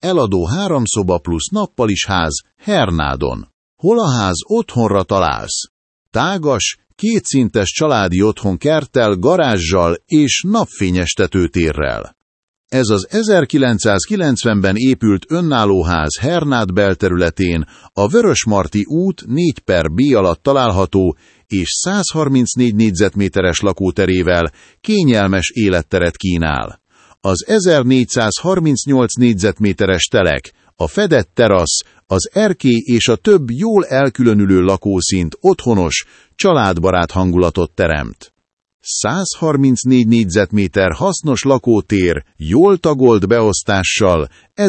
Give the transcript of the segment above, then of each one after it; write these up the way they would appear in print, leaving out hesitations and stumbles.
eladó 3 szoba plusz nappalis ház Hernádon. Hol a ház otthonra találsz? Tágas, kétszintes családi otthon kerttel, garázsal és napfényes tetőtérrel. Ez az 1990-ben épült önálló ház Hernád belterületén, a Vörösmarty út 4/B alatt található és 134 négyzetméteres lakóterével kényelmes életteret kínál. Az 1438 négyzetméteres telek, a fedett terasz, az erkély és a több jól elkülönülő lakószint otthonos, családbarát hangulatot teremt. 134 négyzetméter hasznos lakótér, jól tagolt beosztással,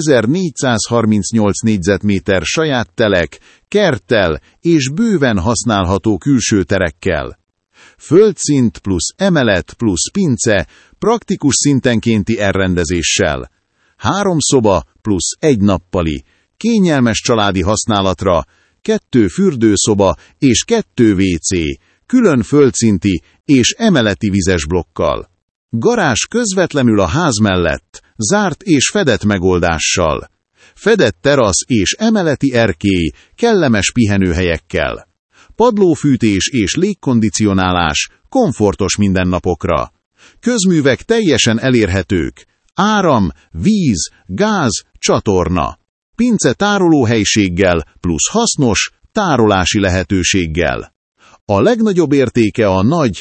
1438 négyzetméter saját telek, kerttel és bőven használható külső terekkel. Földszint plusz emelet plusz pince, praktikus szintenkénti elrendezéssel. 3 szoba plusz 1 nappali, kényelmes családi használatra, 2 fürdőszoba és 2 WC, külön földszinti és emeleti vizes blokkal. Garázs közvetlenül a ház mellett, zárt és fedett megoldással. Fedett terasz és emeleti erkély, kellemes pihenőhelyekkel. Padlófűtés és légkondicionálás, komfortos mindennapokra. Közművek teljesen elérhetők. Áram, víz, gáz, csatorna. Pince tárolóhelyiséggel plusz hasznos, tárolási lehetőséggel. A legnagyobb értéke a nagy,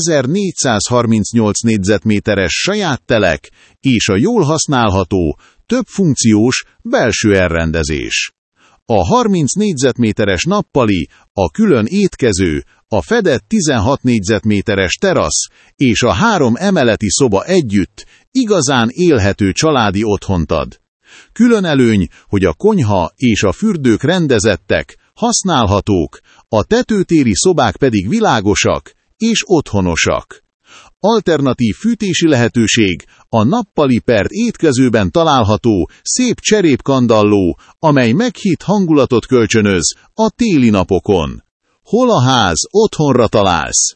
1438 négyzetméteres saját telek és a jól használható, több funkciós belső elrendezés. A 30 négyzetméteres nappali, a külön étkező, a fedett 16 négyzetméteres terasz és a 3 emeleti szoba együtt igazán élhető családi otthont ad. Külön előny, hogy a konyha és a fürdők rendezettek, használhatók, a tetőtéri szobák pedig világosak és otthonosak. Alternatív fűtési lehetőség a nappali per étkezőben található szép cserépkandalló, amely meghitt hangulatot kölcsönöz a téli napokon. Hol a ház otthonra találsz?